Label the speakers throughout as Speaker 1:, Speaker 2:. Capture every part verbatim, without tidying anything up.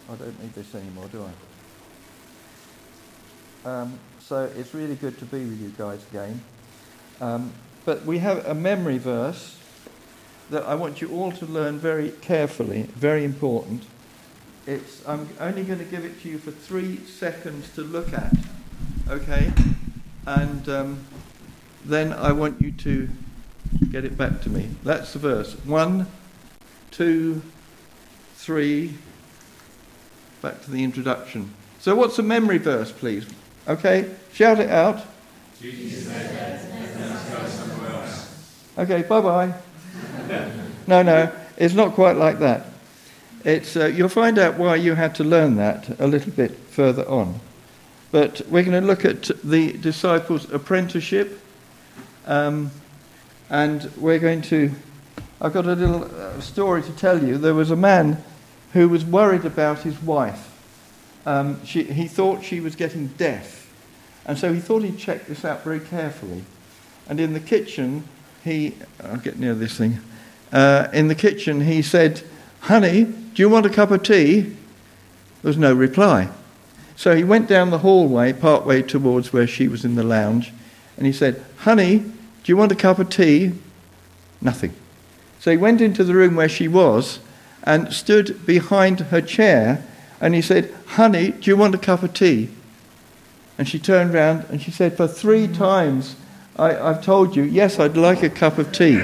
Speaker 1: I don't need this anymore, do I? Um, so it's really good to be with you guys again. Um, but we have a memory verse that I want you all to learn very carefully, very important. It's, I'm only going to give it to you for three seconds to look at, okay? And um, then I want you to get it back to me. That's the verse. One, two, three. Back to the introduction. So what's a memory verse, please? Okay, shout it out.
Speaker 2: Jesus said, let's go somewhere else.
Speaker 1: Okay, bye-bye. No, no, it's not quite like that. It's uh, you'll find out why you had to learn that a little bit further on. But we're going to look at the disciples' apprenticeship, um, and we're going to... I've got a little uh, story to tell you. There was a man who was worried about his wife. Um, she, he thought she was getting deaf, and so he thought he'd check this out very carefully. And in the kitchen, he... I'll get near this thing. Uh, in the kitchen, he said, "Honey, do you want a cup of tea?" There was no reply. So he went down the hallway, partway towards where she was in the lounge, and he said, "Honey, do you want a cup of tea?" Nothing. So he went into the room where she was and stood behind her chair, and he said, "Honey, do you want a cup of tea?" And she turned round and she said, "For three times I, I've told you, yes, I'd like a cup of tea."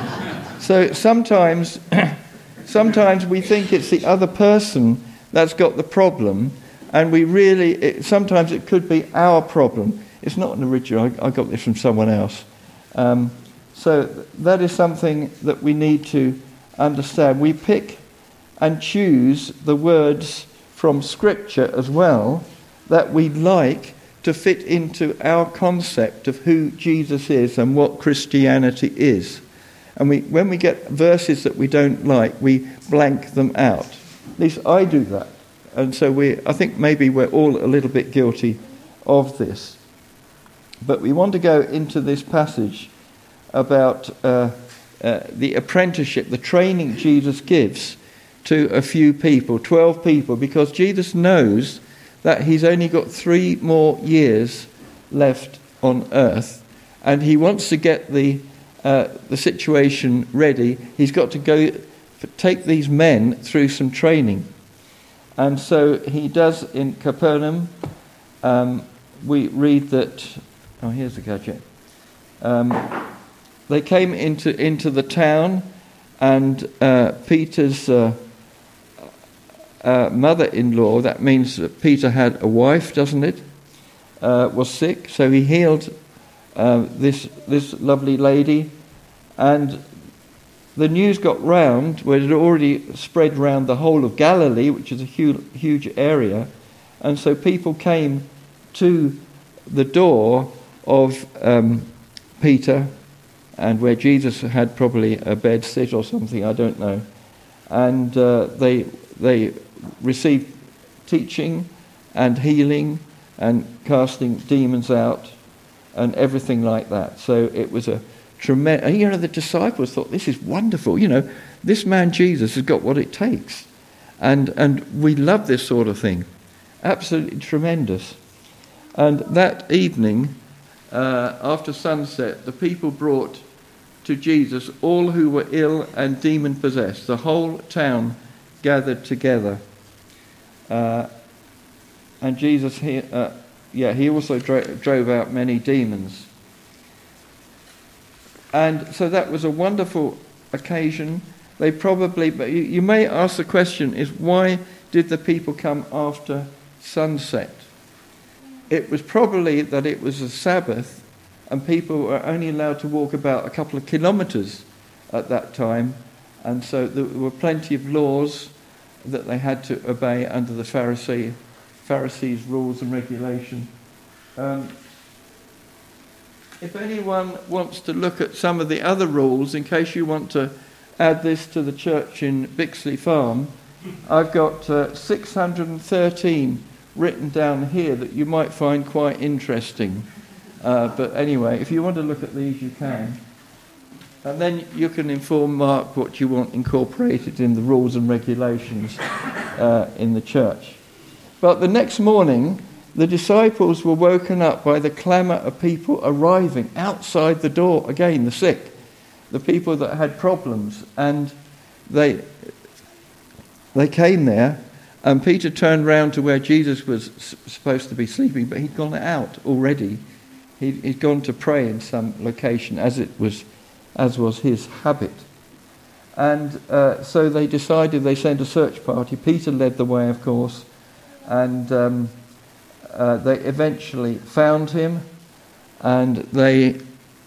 Speaker 1: So sometimes, sometimes we think it's the other person that's got the problem, and we really, it, sometimes it could be our problem. It's not an original, I, I got this from someone else. Um, so that is something that we need to understand. We pick and choose the words from Scripture as well that we like to fit into our concept of who Jesus is and what Christianity is. And we, when we get verses that we don't like, we blank them out. At least I do that. And so we, I think maybe we're all a little bit guilty of this. But we want to go into this passage about uh, uh, the apprenticeship, the training Jesus gives to a few people, twelve people, because Jesus knows that he's only got three more years left on earth, and he wants to get the uh, the situation ready. He's got to go take these men through some training. And so he does in Capernaum. Um, we read that... Oh, here's the gadget. Um, they came into, into the town, and uh, Peter's uh, uh, mother-in-law, that means that Peter had a wife, doesn't it, uh, was sick. So he healed uh, this, this lovely lady, and the news got round, where it had already spread around the whole of Galilee, which is a huge, huge area, and so people came to the door of um, Peter, and where Jesus had probably a bed sit or something, I don't know, and uh, they they received teaching and healing and casting demons out and everything like that. So it was a tremendous... You know, the disciples thought, this is wonderful. You know, this man Jesus has got what it takes. And and we love this sort of thing. Absolutely tremendous. And that evening, uh, after sunset, the people brought to Jesus all who were ill and demon-possessed. The whole town gathered together. Uh, and Jesus, he, uh, yeah, he also dro- drove out many demons. And so that was a wonderful occasion. They probably, but you, you may ask the question, is why did the people come after sunset? It was probably that it was a Sabbath and people were only allowed to walk about a couple of kilometres at that time, and so there were plenty of laws that they had to obey under the Pharisee, Pharisees' rules and regulation. Um, if anyone wants to look at some of the other rules, in case you want to add this to the church in Bixley Farm, I've got uh, six hundred thirteen written down here that you might find quite interesting. Uh, but anyway, if you want to look at these, you can. And then you can inform Mark what you want incorporated in the rules and regulations uh, in the church. But the next morning, the disciples were woken up by the clamour of people arriving outside the door. Again, the sick, the people that had problems. And they they came there, and Peter turned round to where Jesus was s- supposed to be sleeping, but he'd gone out already. He'd, he'd gone to pray in some location, as it was, as was his habit. And uh, so they decided, they sent a search party. Peter led the way, of course, and um, uh, they eventually found him, and they,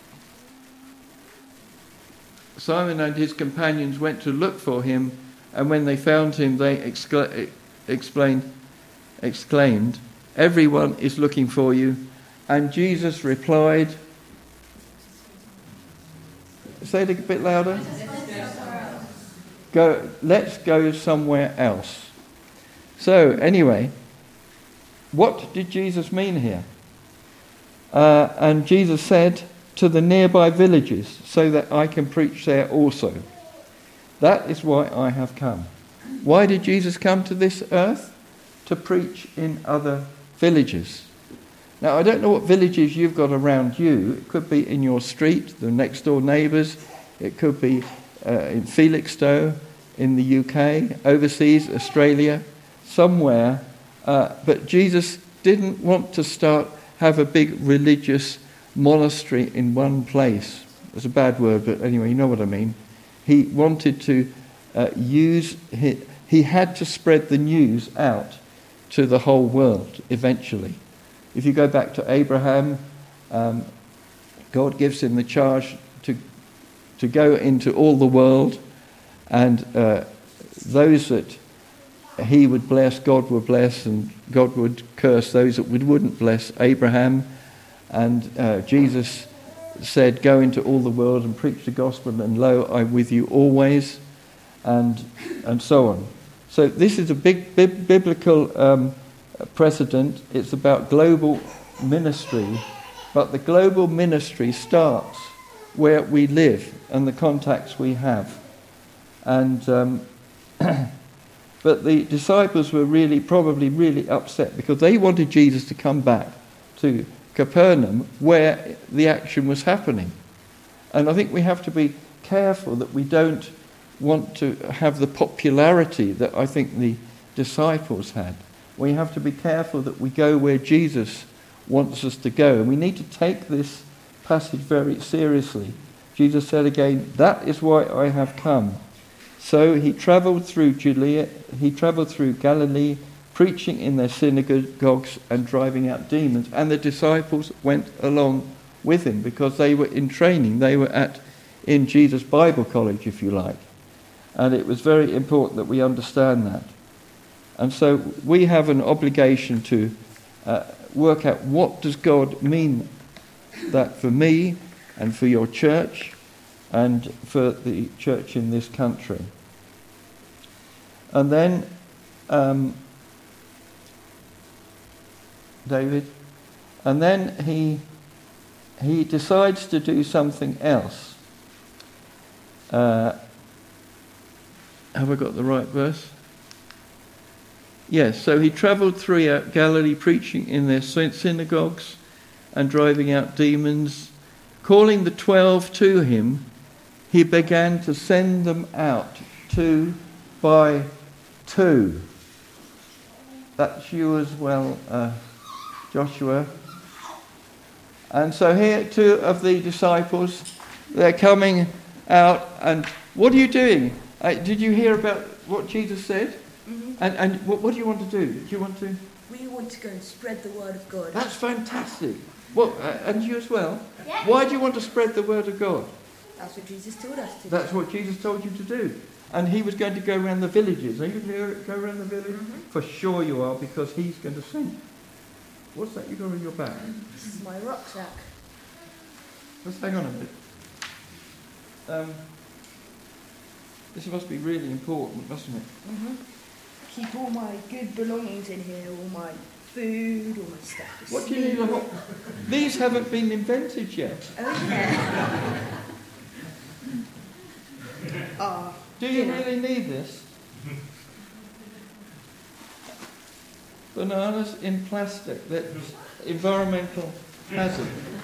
Speaker 1: Simon and his companions went to look for him, and when they found him, they excla- explained, exclaimed, "Everyone is looking for you." And Jesus replied, say it a bit louder. Go, let's go somewhere else. So, anyway, what did Jesus mean here? Uh, and Jesus said, to the nearby villages, so that I can preach there also. That is why I have come. Why did Jesus come to this earth? To preach in other villages. Now, I don't know what villages you've got around you. It could be in your street, the next door neighbours. It could be uh, in Felixstowe, in the U K, overseas, Australia, somewhere. Uh, but Jesus didn't want to start, have a big religious monastery in one place. It's a bad word, but anyway, you know what I mean. He wanted to uh, use, he, he had to spread the news out to the whole world eventually. If you go back to Abraham, um, God gives him the charge to to go into all the world, and uh, those that he would bless, God would bless, and God would curse those that wouldn't bless Abraham. And uh, Jesus said, go into all the world and preach the gospel, and lo, I'm with you always, and and so on. So this is a big bi- biblical um, precedent. It's about global ministry, but the global ministry starts where we live and the contacts we have. And um, but the disciples were really, probably really upset because they wanted Jesus to come back to Capernaum where the action was happening. And I think we have to be careful that we don't want to have the popularity that I think the disciples had. We have to be careful that we go where Jesus wants us to go. And we need to take this passage very seriously. Jesus said again, that is why I have come. So he travelled through Judea, he travelled through Galilee, preaching in their synagogues and driving out demons. And the disciples went along with him because they were in training. They were at in Jesus Bible College, if you like. And it was very important that we understand that. And so we have an obligation to uh, work out what does God mean that for me and for your church and for the church in this country. And then, um, David, and then he he decides to do something else. Uh, have I got the right verse? Yes, so he travelled throughout Galilee, preaching in their synagogues and driving out demons. Calling the twelve to him, he began to send them out two by two. That's you as well, uh, Joshua. And so here, two of the disciples, they're coming out, and what are you doing? Uh, did you hear about what Jesus said?
Speaker 3: Mm-hmm.
Speaker 1: And, and what, what do you want to do? Do you want to?
Speaker 3: We want to go and spread the word of God.
Speaker 1: That's fantastic. Well, uh, and you as well?
Speaker 3: Yeah.
Speaker 1: Why do you want to spread the word of God?
Speaker 3: That's what Jesus told us to do.
Speaker 1: That's what Jesus told you to do. And he was going to go around the villages. Are you going to go around the village?
Speaker 3: Mm-hmm.
Speaker 1: For sure you are, because he's going to sing. What's that you got on your back?
Speaker 3: This is my rucksack.
Speaker 1: Let's hang on a bit. Um, this must be really important, mustn't it?
Speaker 3: Mm-hmm. Keep all my good belongings in here, all my food, all my stuff.
Speaker 1: What do you need a hot... These haven't been invented yet.
Speaker 3: Oh, yeah. Ah,
Speaker 1: Do you
Speaker 3: dinner.
Speaker 1: really need this? Bananas in plastic, that's environmental hazard.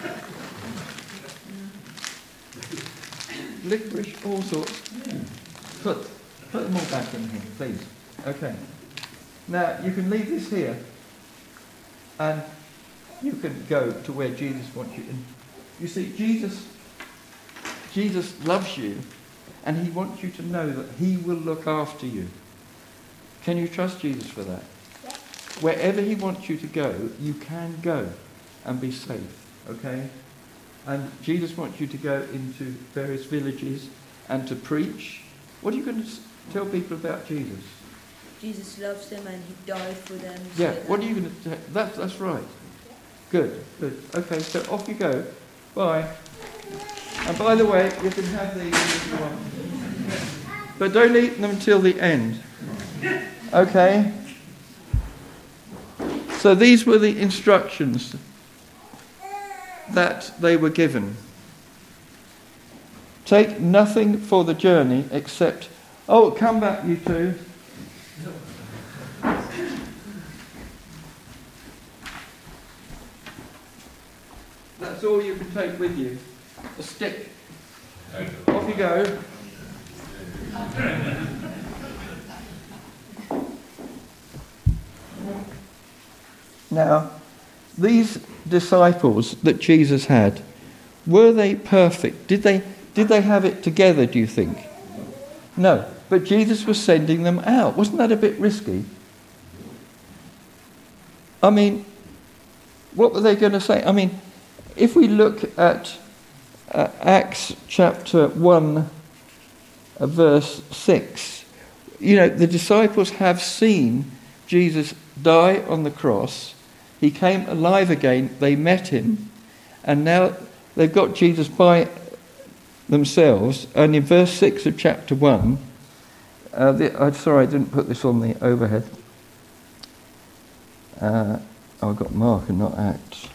Speaker 1: Licorice, all sorts. Put, put them all back in here, please. Okay. Now, you can leave this here, and you can go to where Jesus wants you. And you see, Jesus, Jesus loves you, and he wants you to know that he will look after you. Can you trust Jesus for that? Wherever he wants you to go, you can go and be safe, okay? And Jesus wants you to go into various villages and to preach. What are you going to tell people about Jesus?
Speaker 3: Jesus loves them and he died for them.
Speaker 1: Yeah,
Speaker 3: so
Speaker 1: what are
Speaker 3: that-
Speaker 1: you going to tell? That, that's right. Good, good. Okay, so off you go. Bye. And by the way, you can have these if you want. But don't eat them until the end. Okay? So these were the instructions that they were given. Take nothing for the journey except... Oh, come back, you two. That's all you can take with you. A stick. Off you go. Now, these disciples that Jesus had, were they perfect? Did they, did they have it together, do you think? No. But Jesus was sending them out. Wasn't that a bit risky? I mean, what were they going to say? I mean, if we look at uh, Acts chapter one, uh, verse six, you know, the disciples have seen Jesus die on the cross. He came alive again. They met him. And now they've got Jesus by themselves. And in verse six of chapter one, uh, the, I'm sorry I didn't put this on the overhead. Uh, oh, I've got Mark and not Acts.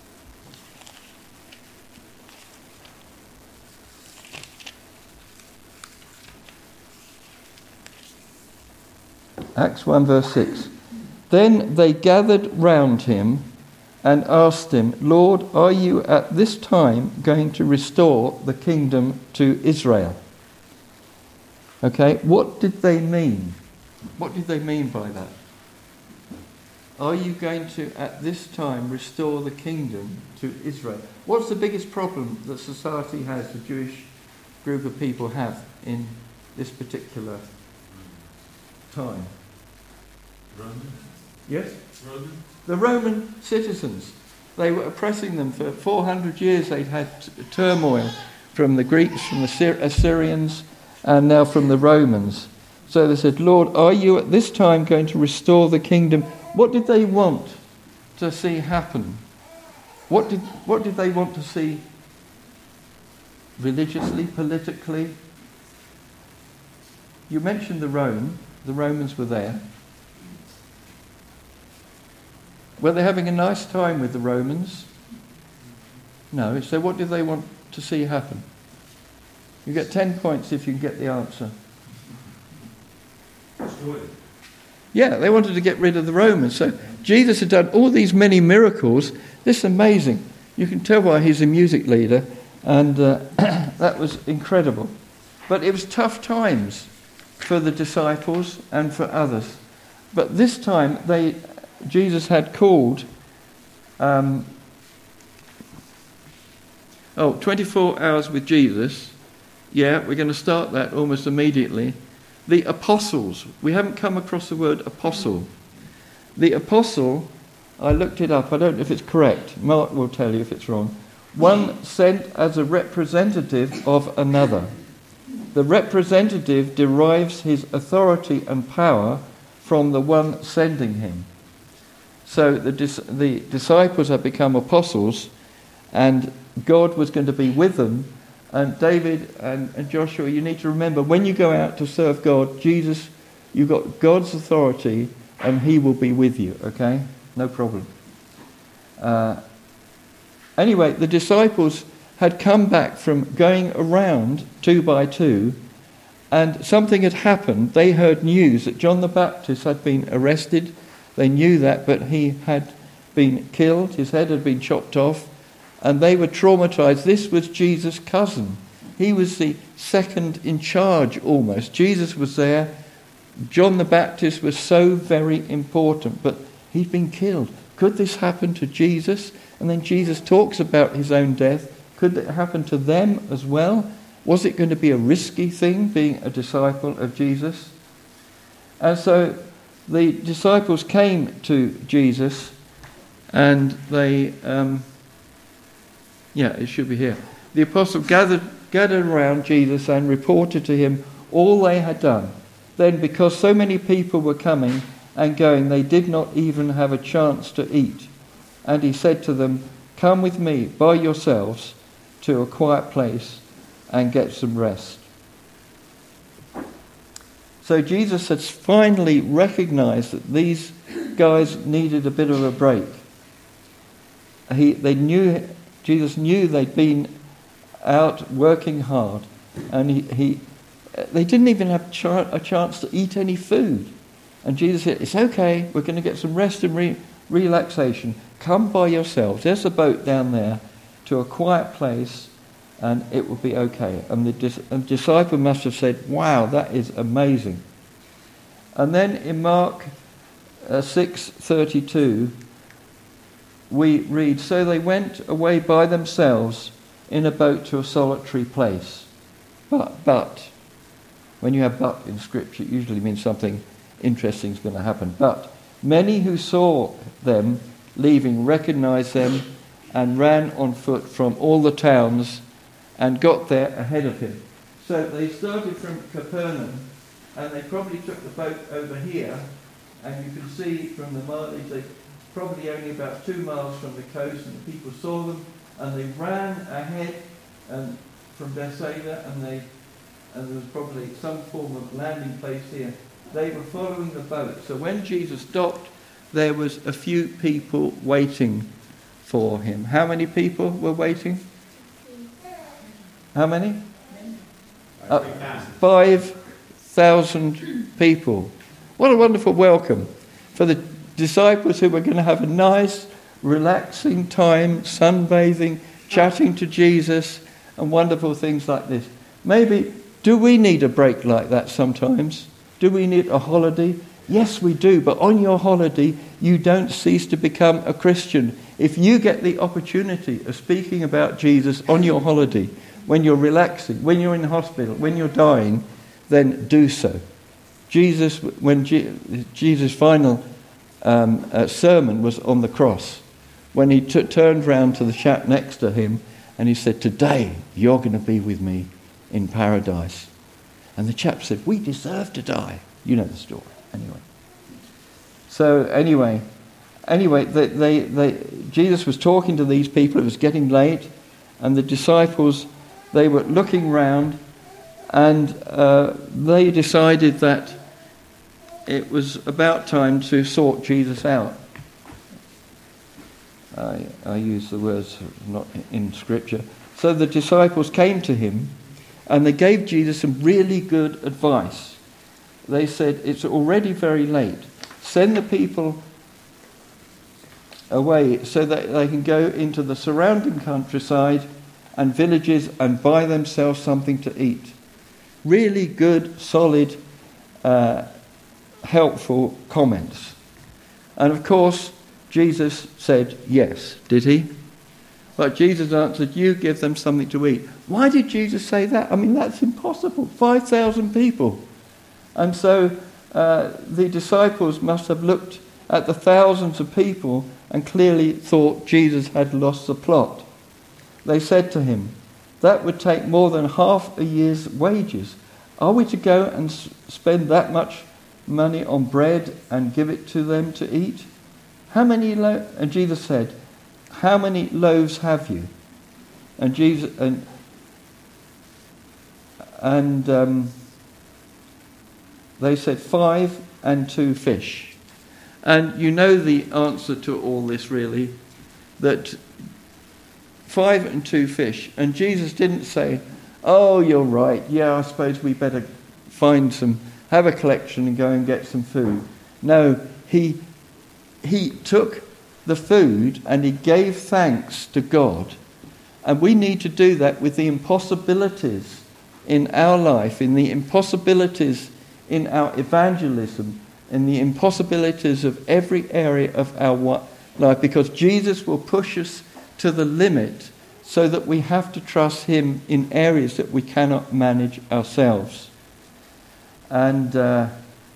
Speaker 1: Acts one verse six. Then they gathered round him and asked him, Lord, are you at this time going to restore the kingdom to Israel? Okay, what did they mean? What did they mean by that? Are you going to, at this time, restore the kingdom to Israel? What's the biggest problem that society has, the Jewish group of people have in this particular time?
Speaker 2: Roman?
Speaker 1: Yes?
Speaker 2: Roman?
Speaker 1: The Roman citizens. They were oppressing them for four hundred years. They'd had t- turmoil from the Greeks, from the Syr- Assyrians, and now from the Romans. So they said, Lord, are you at this time going to restore the kingdom? What did they want to see happen? What did, what did they want to see religiously, politically? You mentioned the Rome. The Romans were there. Were they having a nice time with the Romans? No. So what did they want to see happen? You get ten points if you can get the answer.
Speaker 2: Destroyed.
Speaker 1: Yeah, they wanted to get rid of the Romans. So Jesus had done all these many miracles. This is amazing. You can tell why he's a music leader. And uh, that was incredible. But it was tough times for the disciples and for others. But this time, they, Jesus had called... Um, oh, twenty-four hours with Jesus. Yeah, we're going to start that almost immediately. The apostles. We haven't come across the word apostle. The apostle, I looked it up. I don't know if it's correct. Mark will tell you if it's wrong. One sent as a representative of another. The representative derives his authority and power from the one sending him. So the, dis- the disciples have become apostles, and God was going to be with them. And David and, and Joshua, you need to remember, when you go out to serve God, Jesus, you've got God's authority and he will be with you, okay? No problem. Uh, anyway, the disciples had come back from going around two by two And something had happened. They heard news that John the Baptist had been arrested. They knew that, but he had been killed. His head had been chopped off. And they were traumatized. This was Jesus' cousin. He was the second in charge almost. Jesus was there. John the Baptist was so very important, but he'd been killed. Could this happen to Jesus? And then Jesus talks about his own death. Could it happen to them as well? Was it going to be a risky thing, being a disciple of Jesus? And so the disciples came to Jesus, and they, um, yeah, it should be here. The apostles gathered, gathered around Jesus and reported to him all they had done. Then, because so many people were coming and going, they did not even have a chance to eat. And he said to them, "Come with me by yourselves to a quiet place and get some rest." So Jesus has finally recognized that these guys needed a bit of a break. He, they knew, Jesus knew they'd been out working hard, and he, he they didn't even have ch- a chance to eat any food. And Jesus said, "It's okay, we're going to get some rest and re- relaxation. Come by yourselves. There's a boat down there to a quiet place, and it will be okay." And the dis- and disciple must have said, "Wow, that is amazing." And then in Mark uh, six thirty-two, we read, "So they went away by themselves in a boat to a solitary place." But, but, when you have "but" in Scripture, it usually means something interesting is going to happen. "But many who saw them leaving recognized them and ran on foot from all the towns and got there ahead of him." So they started from Capernaum, and they probably took the boat over here, and you can see from the mileage they're probably only about two miles from the coast, and the people saw them, and they ran ahead um, from Bethsaida, and they and there was probably some form of landing place here. They were following the boat. So when Jesus stopped, there was a few people waiting for him. How many people were waiting? How many? Uh, Five thousand people. What a wonderful welcome for the disciples who were going to have a nice, relaxing time, sunbathing, chatting to Jesus, and wonderful things like this. Maybe, do we need a break like that sometimes? Do we need a holiday? Yes, we do, but on your holiday, you don't cease to become a Christian. If you get the opportunity of speaking about Jesus on your holiday, when you're relaxing, when you're in hospital, when you're dying, then do so. Jesus, when Je- Jesus' final um, uh, sermon was on the cross, when he t- turned round to the chap next to him and he said, "Today you're going to be with me in paradise." And the chap said, "We deserve to die." You know the story, anyway. So anyway, anyway, they, they, they, Jesus was talking to these people. It was getting late, and the disciples, they were looking round, and uh, they decided that it was about time to sort Jesus out. I, I use the words not in Scripture. So the disciples came to him, and they gave Jesus some really good advice. They said, "It's already very late. Send the people away so that they can go into the surrounding countryside and villages and buy themselves something to eat." Really good, solid, uh, helpful comments. And of course, Jesus said yes, did he? But Jesus answered, "You give them something to eat." Why did Jesus say that? I mean, that's impossible. five thousand people. And so uh, the disciples must have looked at the thousands of people and clearly thought Jesus had lost the plot. They said to him, "That would take more than half a year's wages. Are we to go and s- spend that much money on bread and give it to them to eat? How many lo-" And Jesus said, "How many loaves have you?" And Jesus and and um, they said, "Five and two fish." And you know the answer to all this, really, that five and two fish. And Jesus didn't say, "Oh, you're right. Yeah, I suppose we better find some, have a collection and go and get some food. No, he, he took the food and he gave thanks to God. And we need to do that with the impossibilities in our life, in the impossibilities in our evangelism, in the impossibilities of every area of our life, because Jesus will push us to the limit so that we have to trust him in areas that we cannot manage ourselves. And uh,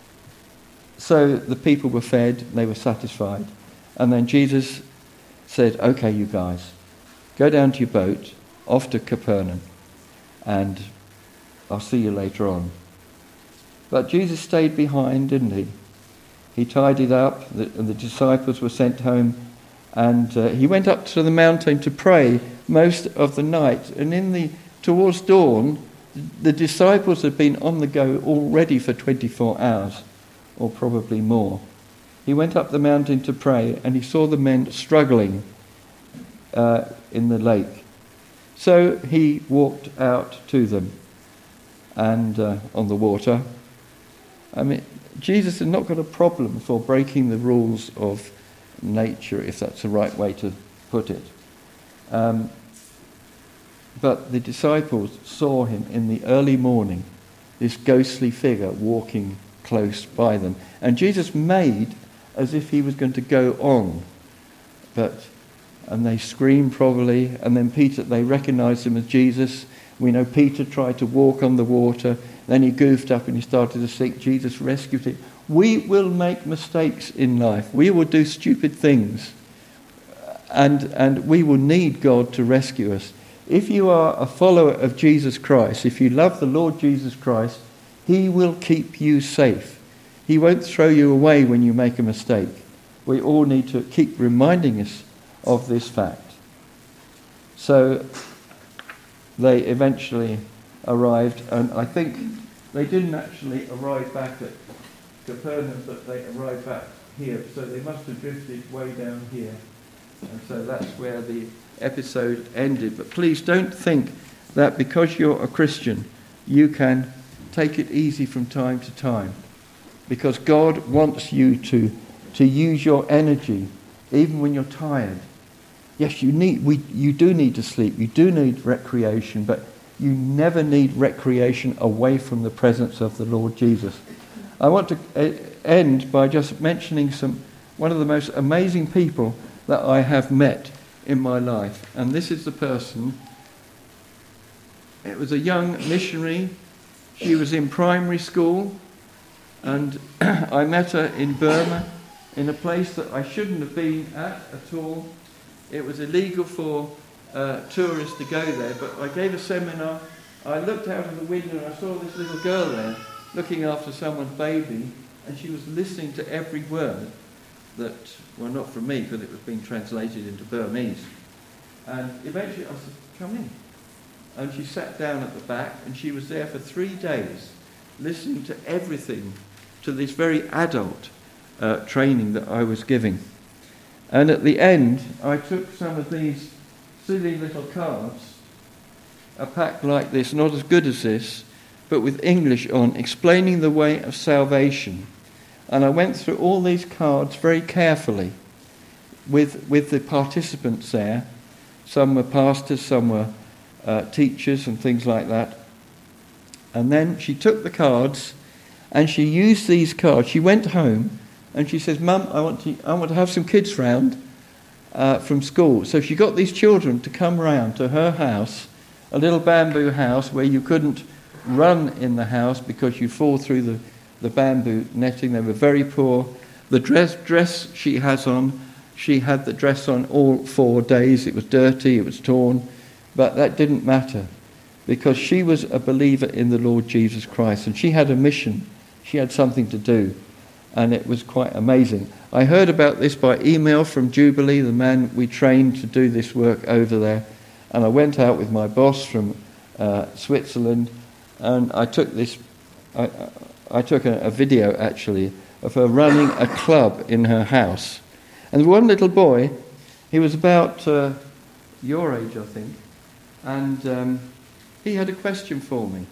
Speaker 1: so the people were fed, they were satisfied. And then Jesus said, okay, you guys, go down to your boat, off to Capernaum, and I'll see you later on. But Jesus stayed behind, didn't he? He tidied up, the, and the disciples were sent home, and uh, he went up to the mountain to pray most of the night. And in the towards dawn, the disciples had been on the go already for twenty-four hours, or probably more. He went up the mountain to pray, and he saw the men struggling uh, in the lake. So he walked out to them, and uh, on the water. I mean, Jesus had not got a problem for breaking the rules of nature, if that's the right way to put it. Um, but the disciples saw him in the early morning, this ghostly figure walking close by them. And Jesus made as if he was going to go on. But, and they screamed probably, and then Peter, they recognized him as Jesus. We know Peter tried to walk on the water, then he goofed up and he started to sink. Jesus rescued him. We will make mistakes in life. We will do stupid things. And, and we will need God to rescue us. If you are a follower of Jesus Christ, if you love the Lord Jesus Christ, he will keep you safe. He won't throw you away when you make a mistake. We all need to keep reminding us of this fact. So they eventually arrived, and I think they didn't actually arrive back at Capernaum, but they arrived back here. So they must have drifted way down here. And so that's where the episode ended. But please don't think that because you're a Christian, you can take it easy from time to time. Because God wants you to, to use your energy, even when you're tired. Yes, you need we you do need to sleep, you do need recreation, but you never need recreation away from the presence of the Lord Jesus. I want to end by just mentioning some one of the most amazing people that I have met in my life. And this is the person. It was a young missionary. She was in primary school, and I met her in Burma, in a place that I shouldn't have been at at all. It was illegal for uh, tourists to go there, but I gave a seminar. I looked out of the window and I saw this little girl there looking after someone's baby, and she was listening to every word that, well, not from me, because it was being translated into Burmese. And eventually I said, come in. And she sat down at the back, and she was there for three days listening to everything, to this very adult uh, training that I was giving. And at the end, I took some of these silly little cards, a pack like this, not as good as this, but with English on, explaining the way of salvation. And I went through all these cards very carefully with, with the participants there. Some were pastors, some were uh, teachers and things like that. And then she took the cards and she used these cards. She went home and she says, Mum, I want to I want to have some kids round uh, from school. So she got these children to come round to her house, a little bamboo house where you couldn't run in the house because you'd fall through the, the bamboo netting. They were very poor. The dress dress she has on, she had the dress on all four days. It was dirty, it was torn, but that didn't matter because she was a believer in the Lord Jesus Christ and she had a mission. She had something to do. And it was quite amazing. I heard about this by email from Jubilee, the man we trained to do this work over there. And I went out with my boss from uh, Switzerland, and I took this. I, I took a, a video actually of her running a club in her house. And one little boy, he was about uh, your age, I think, and um, he had a question for me.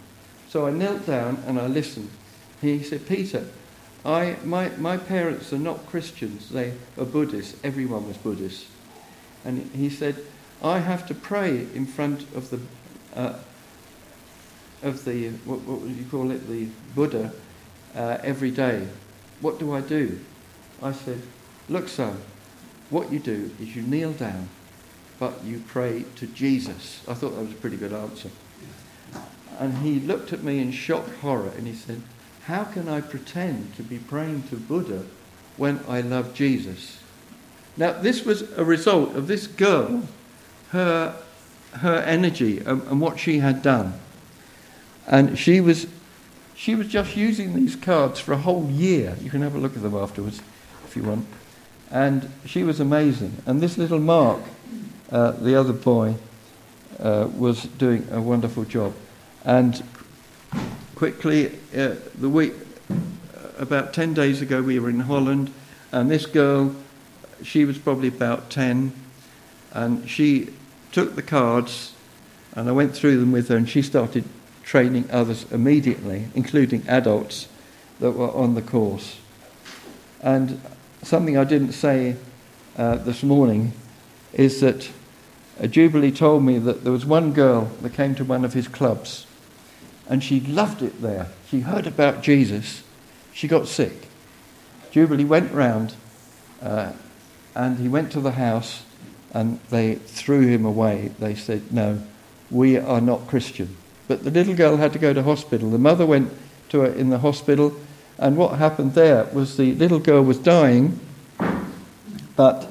Speaker 1: So I knelt down and I listened. He said, Peter, I, my, my parents are not Christians, they are Buddhists. Everyone was Buddhist. And he said, I have to pray in front of the, uh, of the what, what would you call it, the Buddha, uh, every day. What do I do? I said, look, son, what you do is you kneel down, but you pray to Jesus. I thought that was a pretty good answer. And he looked at me in shocked horror and he said, how can I pretend to be praying to Buddha when I love Jesus? Now, this was a result of this girl, her, her energy and, and what she had done. And she was, she was just using these cards for a whole year. You can have a look at them afterwards if you want. And she was amazing. And this little Mark, uh, the other boy, uh, was doing a wonderful job. And quickly, uh, the week, about ten days ago, we were in Holland, and this girl, she was probably about ten, and she took the cards, and I went through them with her, and she started training others immediately, including adults that were on the course. And something I didn't say uh, this morning is that uh, Jubilee told me that there was one girl that came to one of his clubs, and she loved it there. She heard about Jesus. She got sick. Jubilee went round, uh, and he went to the house, and they threw him away. They said, no, we are not Christian. But the little girl had to go to hospital. The mother went to her in the hospital, and what happened there was the little girl was dying, but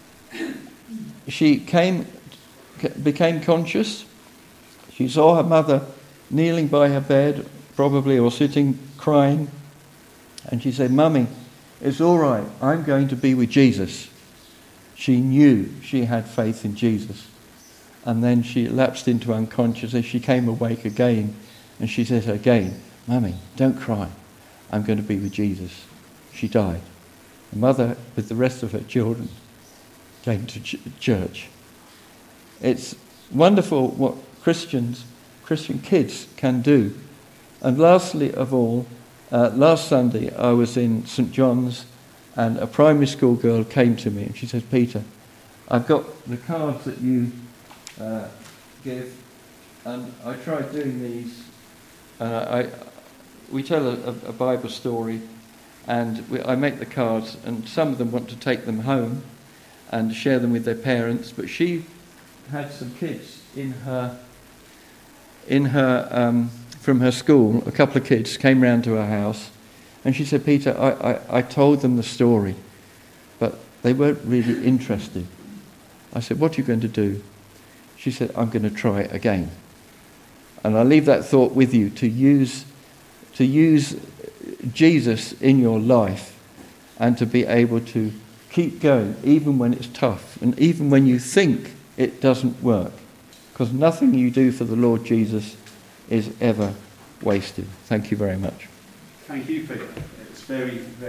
Speaker 1: she came, became conscious. She saw her mother kneeling by her bed, probably, or sitting, crying. And she said, Mummy, it's all right. I'm going to be with Jesus. She knew she had faith in Jesus. And then she lapsed into unconsciousness. She came awake again. And she said again, Mummy, don't cry. I'm going to be with Jesus. She died. The mother, with the rest of her children, came to ch- church. It's wonderful what Christians Christian kids can do. And lastly of all, uh, last Sunday I was in St John's and a primary school girl came to me and she said, Peter, I've got the cards that you uh, give, and I tried doing these. Uh, I, we tell a, a Bible story, and we, I make the cards, and some of them want to take them home and share them with their parents, but she had some kids in her in her um, from her school. A couple of kids came round to her house, and she said, Peter, I, I, I told them the story, but they weren't really interested. I said, what are you going to do? She said, I'm going to try it again. And I leave that thought with you, to use to use Jesus in your life and to be able to keep going even when it's tough and even when you think it doesn't work, because nothing you do for the Lord Jesus is ever wasted. Thank you very much.
Speaker 2: Thank you, Peter. It's very, very